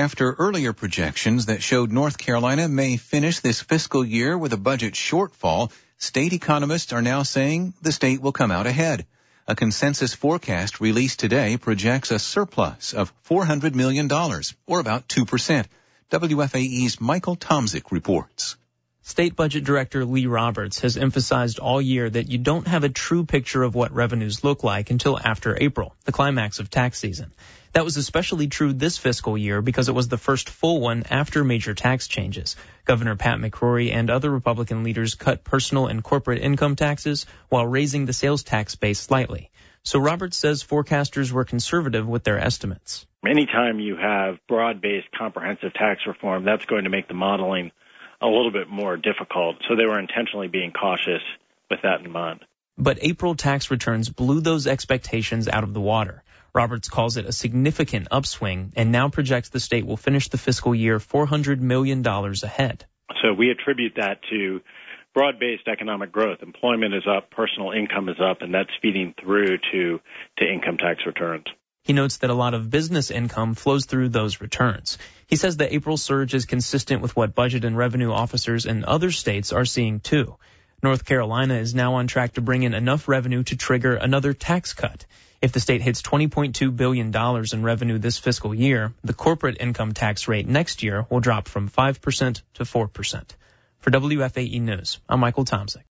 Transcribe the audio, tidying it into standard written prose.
After earlier projections that showed North Carolina may finish this fiscal year with a budget shortfall, state economists are now saying the state will come out ahead. A consensus forecast released today projects a surplus of $400 million, or about 2%. WFAE's Michael Tomzik reports. State Budget Director Lee Roberts has emphasized all year that you don't have a true picture of what revenues look like until after April, the climax of tax season. That was especially true this fiscal year because it was the first full one after major tax changes. Governor Pat McCrory and other Republican leaders cut personal and corporate income taxes while raising the sales tax base slightly. So Roberts says forecasters were conservative with their estimates. Anytime you have broad-based comprehensive tax reform, that's going to make the modeling a little bit more difficult. So they were intentionally being cautious with that in mind. But April tax returns blew those expectations out of the water. Roberts calls it a significant upswing and now projects the state will finish the fiscal year $400 million ahead. So we attribute that to broad-based economic growth. Employment is up, personal income is up, and that's feeding through to income tax returns. He notes that a lot of business income flows through those returns. He says the April surge is consistent with what budget and revenue officers in other states are seeing too. North Carolina is now on track to bring in enough revenue to trigger another tax cut. If the state hits $20.2 billion in revenue this fiscal year, the corporate income tax rate next year will drop from 5% to 4%. For WFAE News, I'm Michael Tomzik.